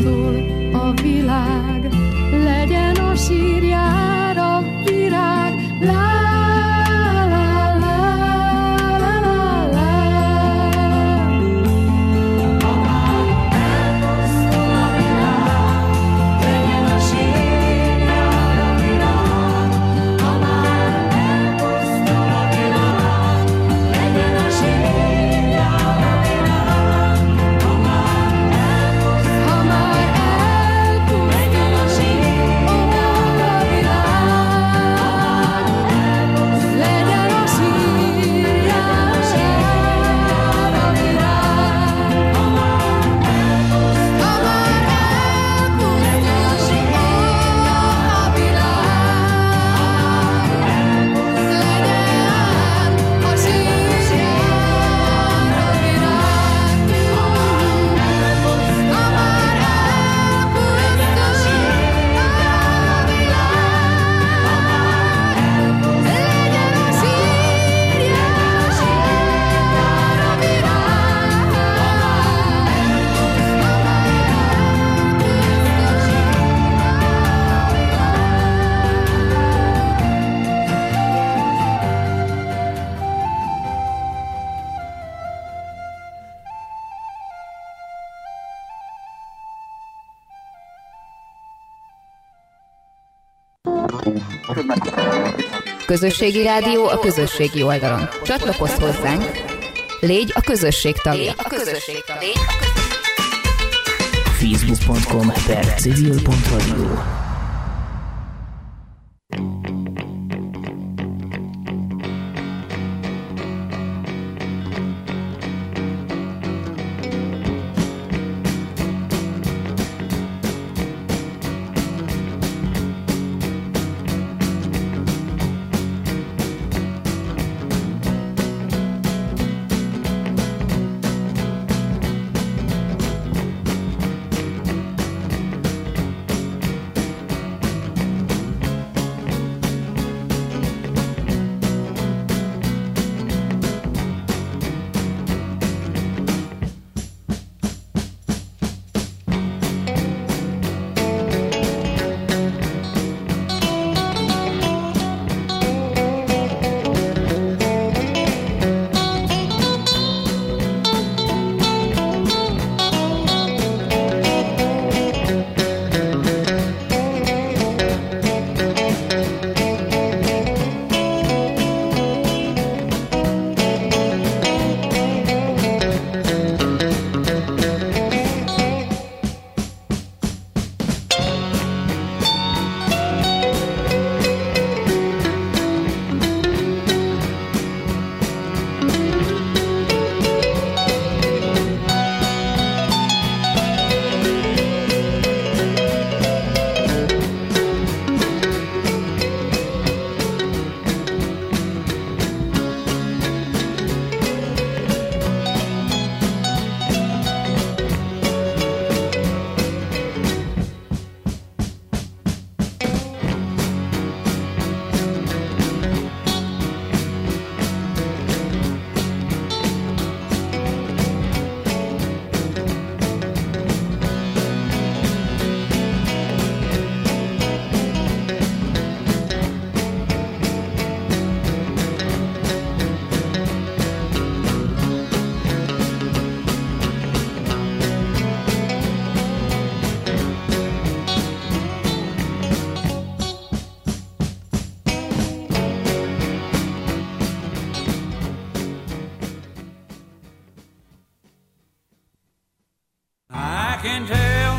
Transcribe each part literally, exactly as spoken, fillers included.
attól a világ, legyen a sírjára virág. Lá, lá, lá, lá, lá, lá. Ha már elpusztul a világ, legyen a sírjára virág. Ha már elpusztul a világ, legyen a sírjára virág. Ha már elpusztul, ha már elpusztul, legyen a sírjára virág. Legyen a sírjára virág. Ha már elpusztul, ha már elpusztul a világ, legyen a sírjára virág. Ha már elpusztul a világ, legyen a sírjára Közösségi rádió a közösségi oldalon. Csatlakozz hozzánk, légy a közösség tagja. A közösség tagja. facebook pont com per civil pont radio. can tell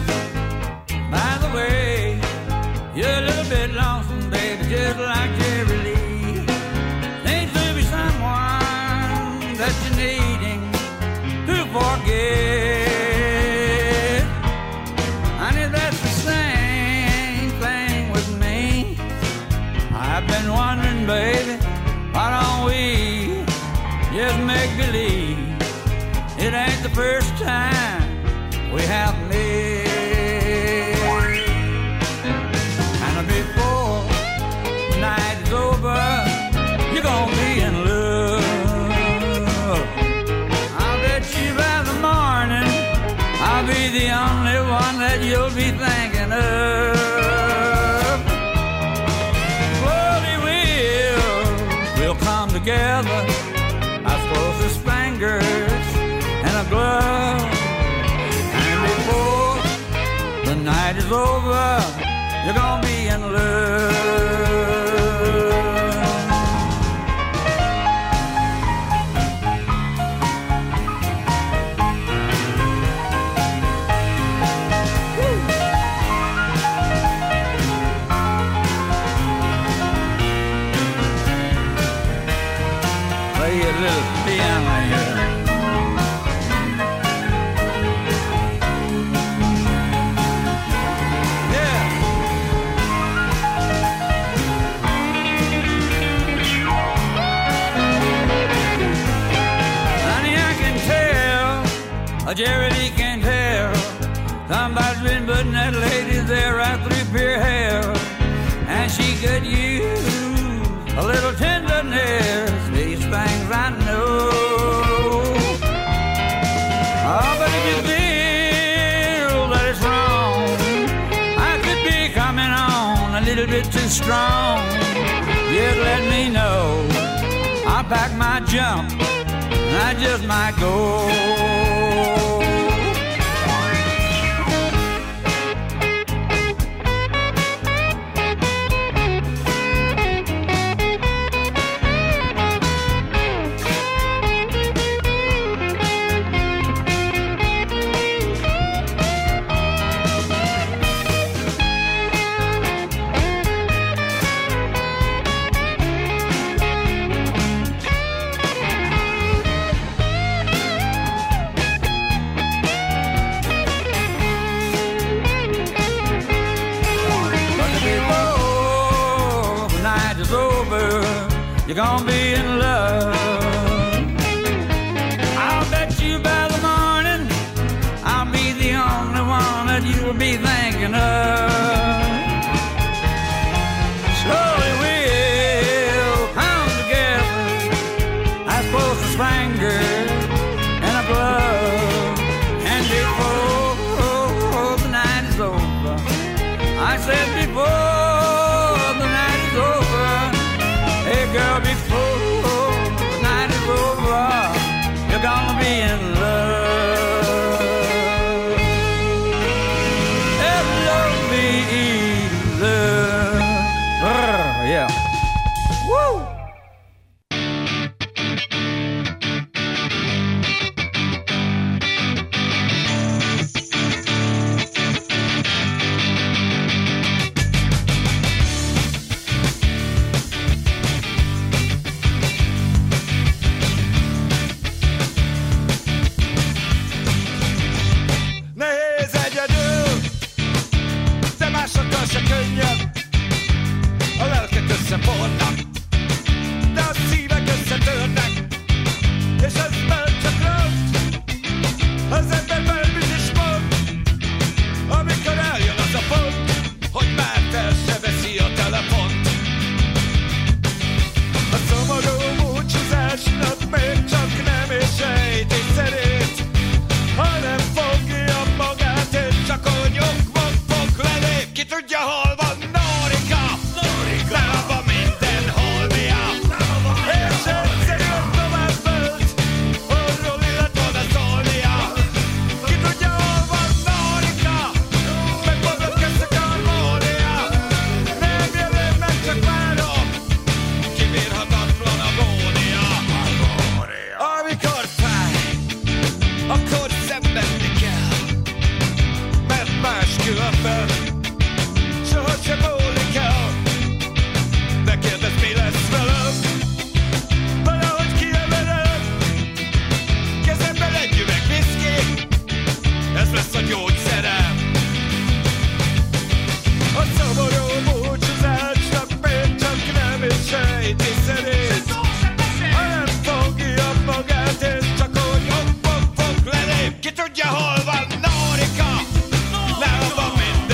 by the way you're a little bit lonesome, baby, just like Jerry Lee. Needs to be someone that you're needing to forget. Honey, that's the same thing with me. I've been wondering, baby, why don't we just make believe it ain't the first time we have made you'll be thinking of. Slowly we'll, we'll come together. I suppose there's fingers and a glove. And before the night is over, you're gonna be in love. Play a little piano here. Yeah. Honey, I can tell, a Jerry Lee can tell, somebody's been putting that lady there right through pure hell, and she could use a little tenderness. These things I know. Oh, but if you feel that it's wrong, I could be coming on a little bit too strong. Just let me know. I'll pack my jump, and I just might go. You're gonna be in love. I'll bet you by the morning I'll be the only one that you'll be thinking of. Slowly we'll come together. I suppose it's fingers and a glove. And before the night is over, I said before the night is over, hey girl, before the night is over, you're gonna be in love. L O V E, love. Brr, yeah. Woo! Ki tudja, hol van Norika? Nem van minden.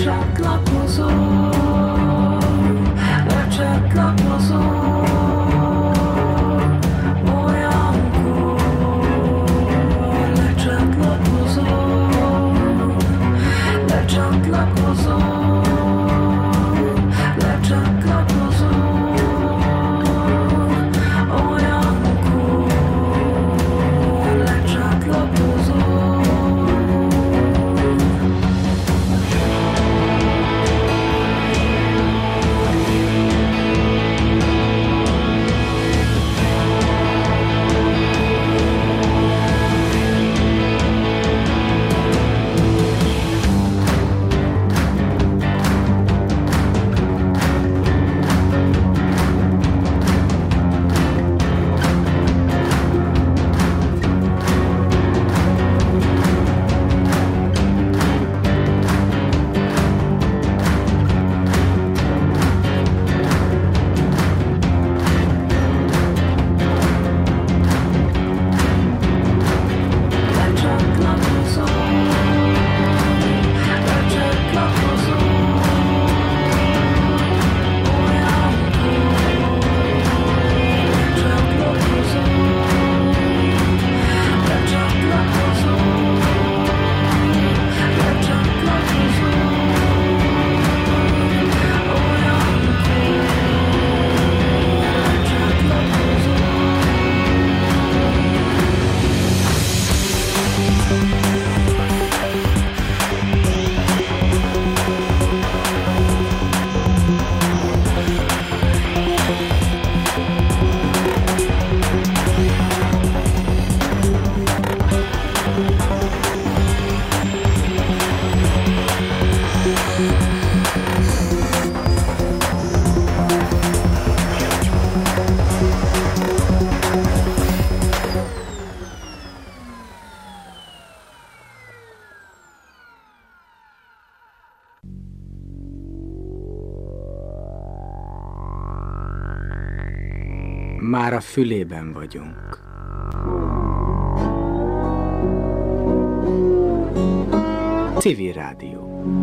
Már a fülében vagyunk. Civil Rádió.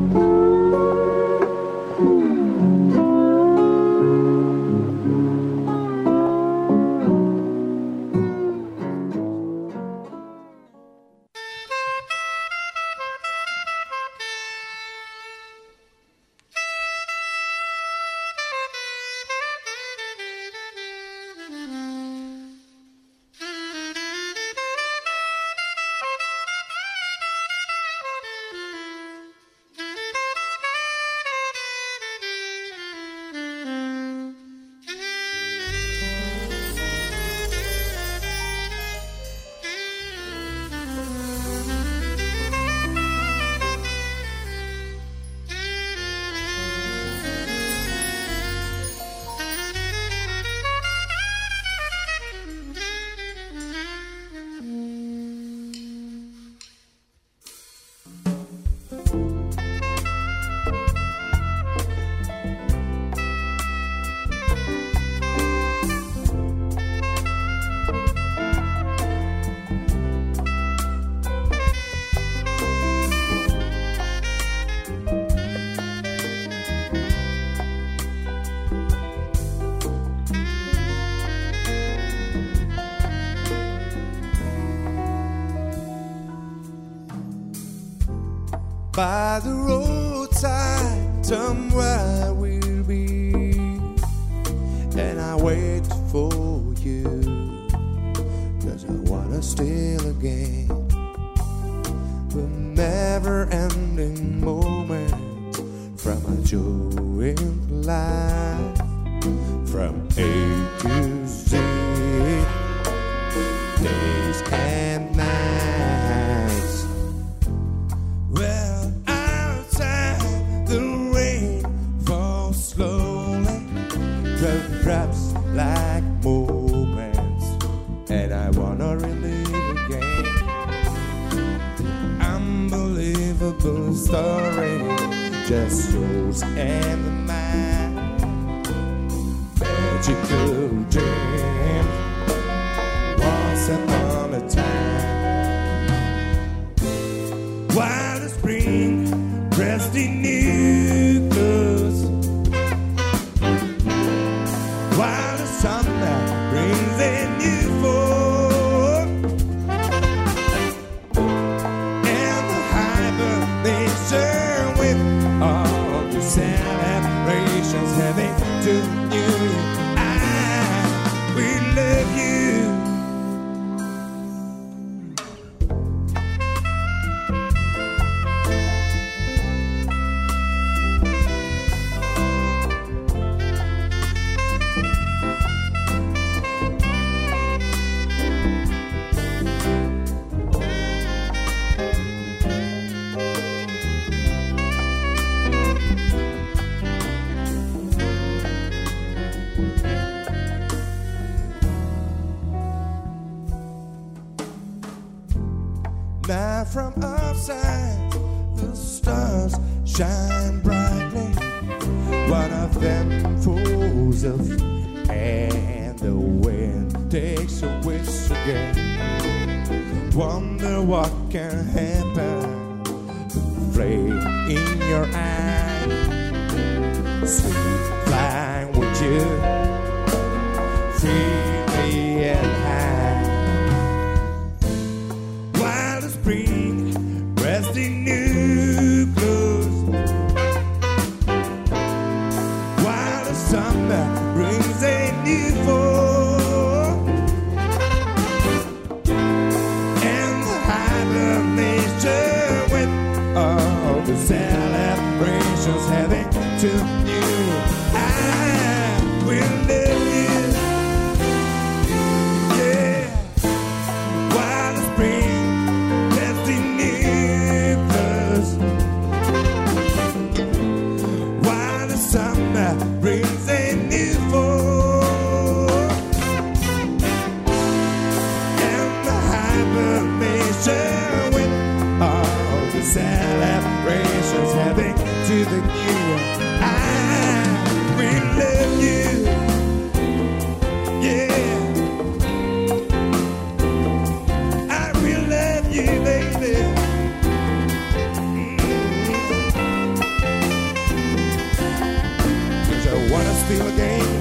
By the roadside, somewhere I will be, and I wait for you, 'cause I wanna steal again the never-ending moment from a joy in life, from A to Z, days and nights. Well, drops like moments, and I wanna relive again. Unbelievable story, just yours and mine. Magical dream, once upon a time. While the spring dressed in new, celebrations heading to New Year. I will love you. Now from outside the stars shine brightly. One of them falls off and the wind takes a wish again. Wonder what can happen. The flame in your eye, sweet flying with you, freely and high. Spring, dressed in new clothes, while the summer brings a new fall, and the hibernation with all the celebrations heading to you. I will live you, yeah, while the spring brings a new fall, and the hibernation with all the celebrations heading to the new year. I will love you, yeah, I will love you, baby. I wanna steal again,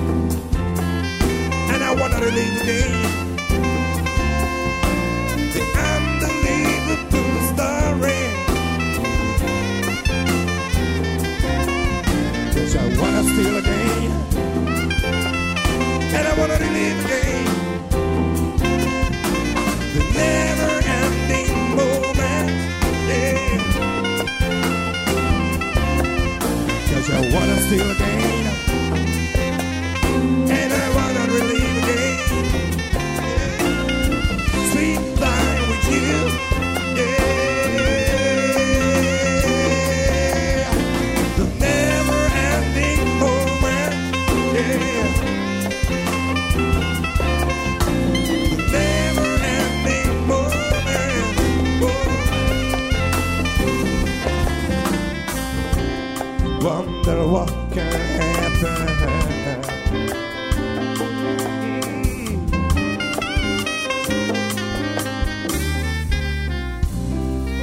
and I wanna relive again the unbelievable story. Cause I wanna steal again, and I wanna relive again the never-ending moment, yeah. Cause I wanna steal again, and I wanna relive again, yeah. Sweet flying with you, yeah. The never-ending moment, yeah. The never-ending moment, oh. Wonder what can happen.